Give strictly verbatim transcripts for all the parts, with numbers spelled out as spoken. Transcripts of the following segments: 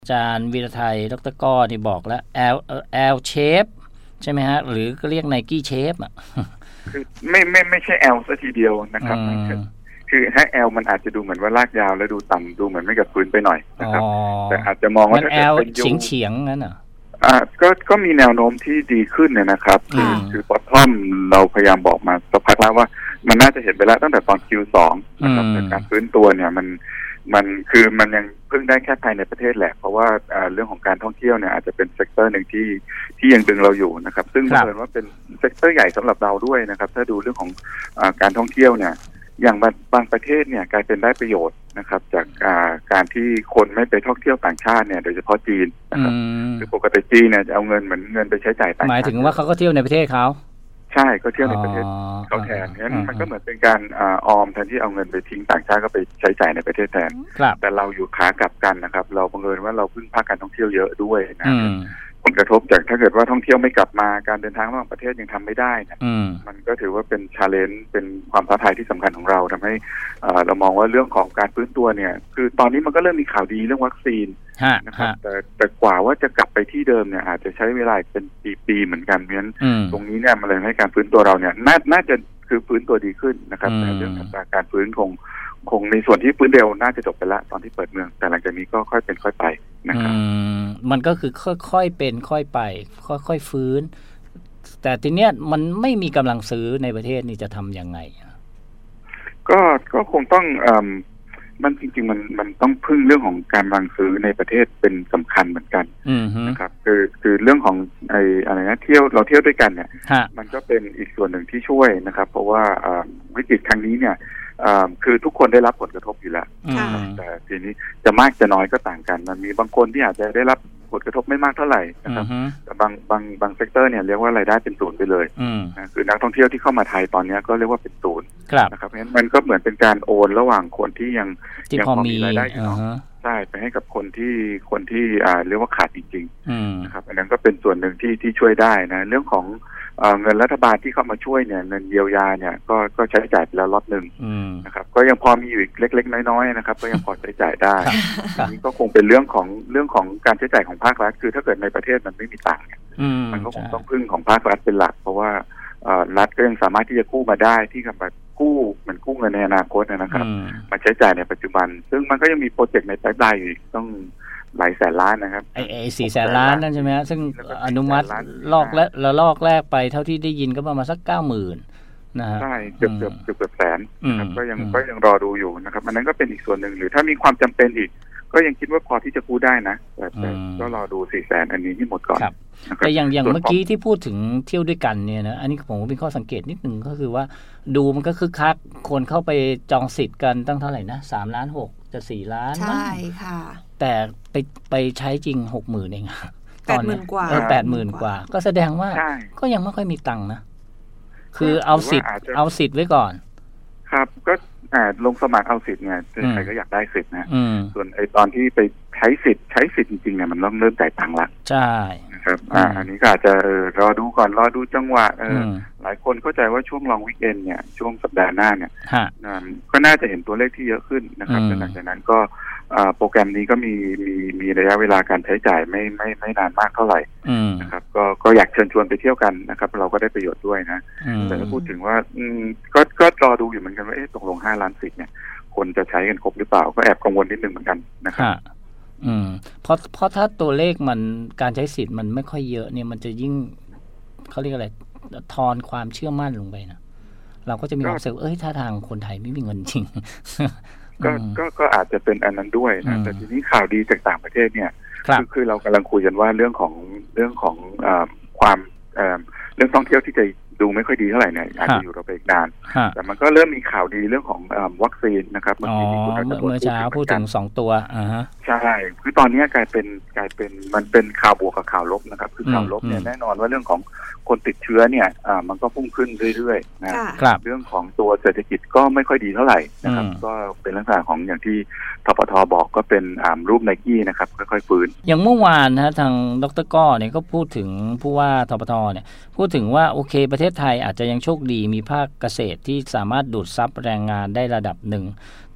อาจารย์วีรไทยดร.ก้อนี่บอกแล้ว L L shape ใช่ไหมฮะหรือก็เรียก Nike shape อ่ะคือไม่ไม่ไม่ใช่ L ซะทีเดียวนะครับคือถ้า L มันอาจจะดูเหมือนว่าลากยาวแล้วดูต่ำดูเหมือนไม่กับพื้นไปหน่อยนะครับแต่อาจจะมองว่าถ้าเป็นยูเฉียงๆงั้นเหรออ่าก็ก็มีแนวโน้มที่ดีขึ้นเนี่ยนะครับคือคือบอททอมเราพยายามบอกมาสักพักแล้วว่ามันน่าจะเห็นไปแล้วตั้งแต่ตอน คิว สอง นะครับแต่การฟื้นตัวเนี่ยมันมันคือมันยังเพิ่งได้แค่ภายในประเทศแหละเพราะว่าเรื่องของการท่องเที่ยวเนี่ยอาจจะเป็นเซกเตอร์หนึ่งที่ที่ยังดึงเราอยู่นะครับซึ่งบังเอิญว่าเป็นเซกเตอร์ใหญ่สำหรับเราด้วยนะครับถ้าดูเรื่องของอาการท่องเที่ยวเนี่ยอย่างบางประเทศเนี่ยกลายเป็นได้ประโยชน์นะครับจากการที่คนไม่ไปท่องเที่ยวต่างชาติเนี่ยโดยเฉพาะจีนนะครับคือปกติจีนเนี่ยจะเอาเงินเหมือนเงินไปใช้จ่ายต่างชาติหมายถึงว่าเขาก็เที่ยวในประเทศเขาใช่ก็เที่ยวในประเทศเขาแทนงั้นมันก็เหมือนเป็นการออมแทนที่เอาเงินไปทิ้งต่างชาติก็ไปใช้จ่ายในประเทศแทนแต่เราอยู่ขากลับกันนะครับเราบังเอิญว่าเราพึ่งภาคการท่องเที่ยวเยอะด้วยนะผลกระทบจากถ้าเกิดว่าท่องเที่ยวไม่กลับมาการเดินทางระหว่างประเทศยังทำไม่ได้นะมันก็ถือว่าเป็นชาเลนจ์เป็นความท้าทายที่สำคัญของเราทำให้เรามองว่าเรื่องของการฟื้นตัวเนี่ยคือตอนนี้มันก็เริ่มมีข่าวดีเรื่องวัคซีนนะครับแต่แต่กว่าว่าจะกลับไปที่เดิมเนี่ยอาจจะใช้เวลาเป็นปีๆเหมือนกันเพราะฉะนั้นตรงนี้เนี่ยมันเลยให้การฟื้นตัวเราเนี่ยน่าน่าจะคือฟื้นตัวดีขึ้นนะครับแต่เรื่องของการฟื้นคงคงในส่วนที่ฟื้นเร็วน่าจะจบไปแล้วตอนที่เปิดเมืองแต่หลังจากนี้ก็ค่อยเป็นค่อยไปนะครับมันก็คือค่อยๆเป็นค่อยไปค่อยๆฟื้นแต่ทีเนี้ยมันไม่มีกำลังซื้อในประเทศนี่จะทำยังไงก็ก็คงต้องเอ่อมันจริงๆมันมันต้องพึ่งเรื่องของการกำลังซื้อในประเทศเป็นสำคัญเหมือนกันนะครับคือคือเรื่องของไอ้อะไรนะเที่ยวเราเที่ยวด้วยกันเนี่ยมันก็เป็นอีกส่วนหนึ่งที่ช่วยนะครับเพราะว่าวิกฤตครั้งนี้เนี่ยคือทุกคนได้รับผลกระทบอยู่แล้วแต่ทีนี้จะมากจะน้อยก็ต่างกันมันมีบางคนที่อาจจะได้รับผลกระทบไม่มากเท่าไหร่นะครับแต่บางบางบางเซกเตอร์เนี่ยเรียกว่ารายได้เป็นศูนย์ไปเลยนะคือนักท่องเที่ยวที่เข้ามาไทยตอนนี้ก็เรียกว่าเป็นศูนย์นะครับเพราะฉะนั้นมันก็เหมือนเป็นการโอนระหว่างคนที่ยังยังพอมีรายได้อยู่ใช่ไปให้กับคนที่คนที่อ่าเรียกว่าขาดจริงๆนะครับอันนั้นก็เป็นส่วนหนึ่งที่ที่ช่วยได้นะเรื่องของเงินรัฐบาลที่เข้ามาช่วยเนี่ยเงินเยียวยาเนี่ยก็ก็ใช้จ่ายไปแล้วล็อตหนึ่งนะครับก็ยังพอมีอยู่อีกเล็กๆน้อยๆนะครับก็ยังพอใช้จ่ายได้นี่ก็คงเป็นเรื่องของเรื่องของการใช้จ่ายของภาครัฐคือถ้าเกิดในประเทศมันไม่มีตังค์เนี่ยมันก็คงต้องพึ่งของภาครัฐเป็นหลักเพราะว่ารัฐก็ยังสามารถที่จะกู้มาได้ที่กับกู้เหมือนกู้เงินในอนาคตนะครับมาใช้จ่ายในปัจจุบันซึ่งมันก็ยังมีโปรเจกต์ในไพป์ไลน์อยู่ต้องหลายแสนล้านนะครับไอ้ไอ้สี่แสนล้านนั่นใช่ไหมฮะซึ่งอนุมัติลอกและละลอกแรกไปเท่าที่ได้ยินก็ประมาณสักเก้าหมื่นนะฮะใช่เกือบเกือบเกือบเกือบแสนนะครับก็ยังก็ยังรอดูอยู่นะครับอันนั้นก็เป็นอีกส่วนหนึ่งหรือถ้ามีความจำเป็นอีกก็ยังคิดว่าพอที่จะกู้ได้นะแต่ก็รอดูสี่แสนอันนี้ที่หมดก่อนแต่อย่างอย่างเมื่อกี้ที่พูดถึงเที่ยวด้วยกันเนี่ยนะอันนี้ผมเป็นข้อสังเกตนิดนึงก็คือว่าดูมันก็คึกคักคนเข้าไปจองสิทธิ์กันตั้งเท่าไหร่นะสามล้านหกจะสี่ล้านใช่ค่ะแต่ไปไปใช้จริงหกหมื่นเองแปดหมื่นกว่าเออแปดหมื่นกว่าก็แสดงว่าก็ยังไม่ค่อยมีตังค์นะคือเอาสิทธิ์เอาสิทธิ์ไว้ก่อนครับก็ลงสมัครเอาสิทธิ์เนี่ยใครก็อยากได้สิทธิ์นะส่วนไอ้ตอนที่ไปใช้สิทธิ์ใช้สิทธิ์จริงๆเนี่ยมันเริ่มเริ่มจ่ายตังค์ละใช่นะครับอ่าอันนี้ก็อาจจะรอดูก่อนรอดูจังหวะเออหลายคนเข้าใจว่าช่วงลองวีคเอนด์เนี่ยช่วงสัปดาห์หน้าเนี่ยก็น่าจะเห็นตัวเลขที่เยอะขึ้นนะครับหลังจากนั้นก็โปรแกรมนี้ก็มีมีมีระยะเวลาการใช้จ่ายไม่ไม่ไม่นานมากเท่าไหร่นะครับก็ก็อยากเชิญชวนไปเที่ยวกันนะครับเราก็ได้ประโยชน์ด้วยนะแต่ถ้าพูดถึงว่าก็ก็รอดูอยู่เหมือนกันว่าเอ๊ะตกลงห้าล้านสิทธิ์เนี่ยคนจะใช้กันครบหรือเปล่าก็แอบกังวลนิดนึงเหมือนกันนะครับอืมเพราะเพราะถ้าตัวเลขมันการใช้สิทธิ์มันไม่ค่อยเยอะเนี่ยมันจะยิ่งเขาเรียกอะไรทอนความเชื่อมั่นลงไปนะเราก็จะมีความรู้สึกเอ้ยถ้าทางคนไทยไม่มีเงินจริงก็ก็ก็อาจจะเป็นอันนั้นด้วยนะแต่ทีนี้ข่าวดีจากต่างประเทศเนี่ยคือคือเรากำลังคุยกันว่าเรื่องของเรื่องของความเรื่องท่องเที่ยวที่จะดูไม่ค่อยดีเท่าไหร่เนี่ยอาจจะอยู่เราไปอีกนานแต่มันก็เริ่มมีข่าวดีเรื่องของวัคซีนนะครับเมื่อกี้ที่คุณอาจารย์เมื่อเช้าพูดถึงสองตัวอ่าฮะใช่คือตอนนี้กลายเป็นกลายเป็นมันเป็นข่าวบวกกับข่าวลบนะครับคือข่าวลบเนี่ยแน่นอนว่าเรื่องของคนติดเชื้อเนี่ยอ่ามันก็พุ่งขึ้นเรื่อยๆนะเรื่องของตัวเศรษฐกิจก็ไม่ค่อยดีเท่าไหร่นะครับก็เป็นลักษณะของอย่างที่ทปท.บอกก็เป็นอ่ารูป Nike นะครับค่อยๆฟื้นอย่างเมื่อวานนะทางดร.ก้อเนี่ยก็พูดถึงผู้ว่าทปท.เนี่ยพูดถึงว่าโอเคประเทศไทยอาจจะยังโชคดีมีภาคเกษตรที่สามารถดูดซับแรงงานได้ระดับหนึ่ง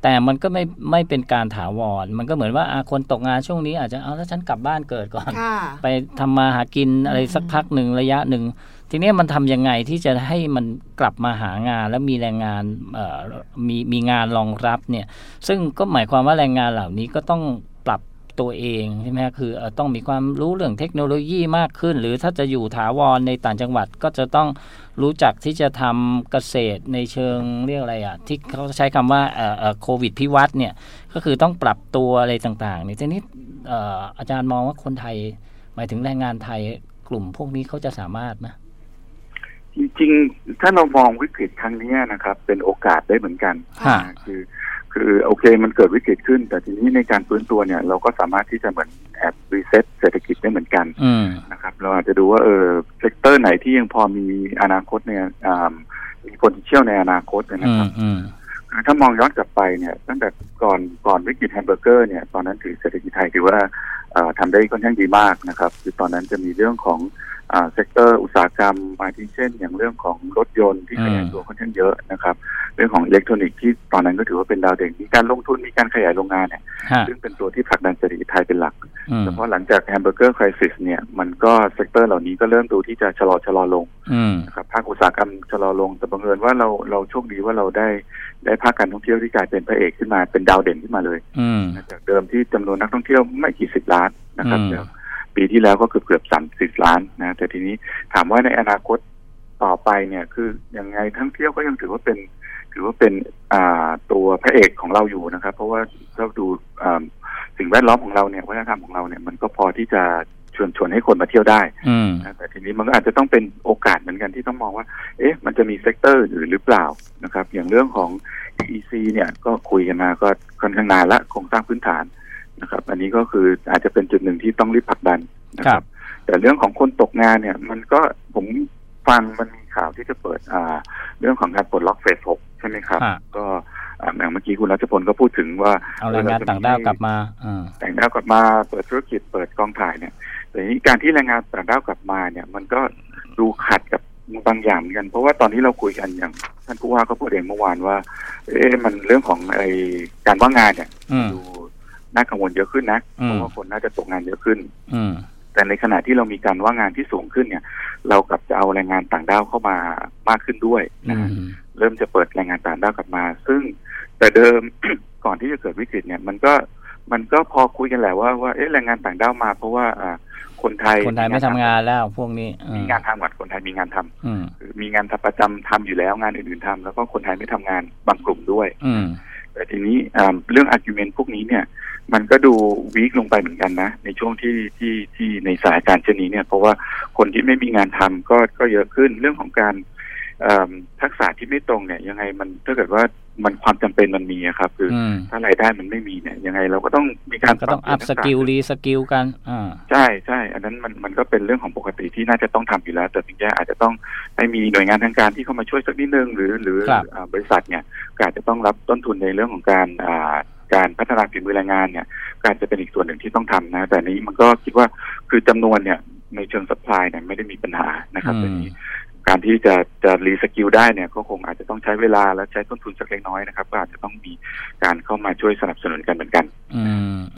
แต่มันก็ไม่ไม่เป็นการถาวรมันก็เหมือนว่าคนตกงานช่วงนี้อาจจะเอาแล้วฉันกลับบ้านเกิดก่อนไปทำมาหากินอะไรสักพักหนึ่งระยะหนึ่งทีนี้มันทำยังไงที่จะให้มันกลับมาหางานแล้วมีแรงงานมีมีงานรองรับเนี่ยซึ่งก็หมายความว่าแรงงานเหล่านี้ก็ต้องปรับตัวเองใช่ไหมคือต้องมีความรู้เรื่องเทคโนโลยีมากขึ้นหรือถ้าจะอยู่ถาวรในต่างจังหวัดก็จะต้องรู้จักที่จะทำเกษตรในเชิงเรียกอะไรอ่ะที่เขาใช้คำว่าเอ่อโควิดพิวัตรเนี่ยก็คือต้องปรับตัวอะไรต่างๆนี่ทีนี้อาจารย์มองว่าคนไทยหมายถึงแรงงานไทยกลุ่มพวกนี้เขาจะสามารถไหมจริงๆถ้าเรามองวิกฤตครั้งนี้นะครับเป็นโอกาสได้เหมือนกันคือคือโอเคมันเกิดวิกฤตขึ้นแต่ทีนี้ในการฟื้นตัวเนี่ยเราก็สามารถที่จะเหมือนแอบรีเซ็ตเศรษฐกิจได้เหมือนกันนะครับเราอาจจะดูว่าเออเซกเตอร์ไหนที่ยังพอมีอนาคตเนี่ยมี potential ในอนาคตนะครับถ้ามองย้อนกลับไปเนี่ยตั้งแต่ก่อนก่อนวิกฤตแฮมเบอร์เกอร์เนี่ยตอนนั้นถือเศรษฐกิจไทยถือว่าทำได้ค่อนข้างดีมากนะครับคือตอนนั้นจะมีเรื่องของอ่าเซกเตอร์อุตสาหกรรมมาที่เช่นอย่างเรื่องของรถยนต์ที่ขยายตัวค่อนข้างเยอะนะครับเรื่องของอิเล็กทรอนิกส์ที่ตอนนั้นก็ถือว่าเป็นดาวเด่นมีการลงทุนมีการขยายโรงงานเนี่ยซึ่งเป็นตัวที่ผลักดันเศรษฐกิจไทยเป็นหลักแต่พอหลังจากแฮมเบอร์เกอร์ไครซิสเนี่ยมันก็เซกเตอร์เหล่านี้ก็เริ่มดูที่จะชะลอชะลอลงนะครับภาคอุตสาหกรรมชะลอลงแต่บังเอิญว่าเราเราโชคดีว่าเราได้ได้ภาคการท่องเที่ยวที่กลายเป็นพระเอกขึ้นมาเป็นดาวเด่นขึ้นมาเลยจากเดิมที่จำนวนนักท่องเที่ยวไม่กี่สิบล้านนะครับปีที่แล้วก็เกือบเกือบสามสิบล้านนะแต่ทีนี้ถามว่าในอนาคตต่อไปเนี่ยคือยังไงท่องเที่ยวก็ยังถือว่าเป็นถือว่าเป็นอ่าตัวพระเอกของเราอยู่นะครับเพราะว่าเราดูสิ่งแวดล้อมของเราเนี่ยวัฒนธรรมของเราเนี่ยมันก็พอที่จะชวนชวนให้คนมาเที่ยวได้นะแต่ทีนี้มันก็อาจจะต้องเป็นโอกาสเหมือนกันที่ต้องมองว่าเอ๊ะมันจะมีเซกเตอร์อื่นหรือเปล่านะครับอย่างเรื่องของ อี อี ซี เนี่ยก็คุยกันมาก็ค่อนข้างนานละโครงสร้างพื้นฐานนะครับอันนี้ก็คืออาจจะเป็นจุดหนึ่งที่ต้องรีบผลักดันนะครับแต่เรื่องของคนตกงานเนี่ยมันก็ผมฟังมันมีข่าวที่จะเปิดอ่าเรื่องของการปลดล็อกเฟสหกใช่ไหมครับก็อย่างเมื่อกี้คุณรัชพลก็พูดถึงว่าเอาแรงงานต่างด้าวกลับมาต่างด้าวกลับมาเปิดธุรกิจเปิดกองถ่ายเนี่ยแต่นี้การที่แรงงานต่างด้าวกลับมาเนี่ยมันก็ดูขัดกับบางอย่างเหมือนกันเพราะว่าตอนนี้เราคุยกันอย่างท่านผู้ว่าก็พูดเองเมื่อวานว่าเอ๊ะมันเรื่องของไอการว่างงานเนี่ยดูน่ากังวลเยอะขึ้นนะเพราะว่าคนน่าจะตกงานเยอะขึ้นแต่ในขณะที่เรามีการว่างงานที่สูงขึ้นเนี่ยเรากลับจะเอาแรงงานต่างด้าวเข้ามามากขึ้นด้วยนะเริ่มจะเปิดแรงงานต่างด้าวกลับมาซึ่งแต่เดิม ก่อนที่จะเกิดวิกฤตเนี่ยมันก็มันก็พอคุยกันแหละว่าว่าเอ๊ะแรงงานต่างด้าวมาเพราะว่าอ่าคนไทยคนไทยไม่ทำงานแล้วพวกนี้มีงานทำกับคนไทยมีงานทำมีงานประจำทำอยู่แล้วงานอื่นๆทำแล้วก็คนไทยไม่ทำงานบางกลุ่มด้วยแต่ทีนี้เรื่อง argument พวกนี้เนี่ยมันก็ดูวีคลงไปเหมือนกันนะในช่วงที่ที่ที่ในสถานการณ์เช่นนี้เนี่ยเพราะว่าคนที่ไม่มีงานทำก็ก็เยอะขึ้นเรื่องของการทักษะที่ไม่ตรงเนี่ยยังไงมันถ้าเกิดว่ามันความจำเป็นมันมีครับคือถ้ารายได้มันไม่มีเนี่ยยังไงเราก็ต้องมีการก็ต้องอัพสกิลรีสกิลกันอ่าใช่ใช่อันนั้นมันมันก็เป็นเรื่องของปกติที่น่าจะต้องทำอยู่แล้วแต่ถึงจะอาจจะต้องให้มีหน่วยงานทางการที่เข้ามาช่วยสักนิดนึงหรือหรือบริษัทเนี่ยก็อาจจะต้องรับต้นทุนในเรื่องของการอ่าการพัฒนาฝีมือแรงงานเนี่ยการจะเป็นอีกส่วนหนึ่งที่ต้องทำนะแต่นี้มันก็คิดว่าคือจำนวนเนี่ยในเชิงซัพพลายเนี่ยไม่ได้มีปัญหานะครับแต่นี้การที่จะจะรีสกิลได้เนี่ยก็คงอาจจะต้องใช้เวลาและใช้ต้นทุนสักเล็กน้อยนะครับก็อาจจะต้องมีการเข้ามาช่วยสนับสนุนกันเหมือนกัน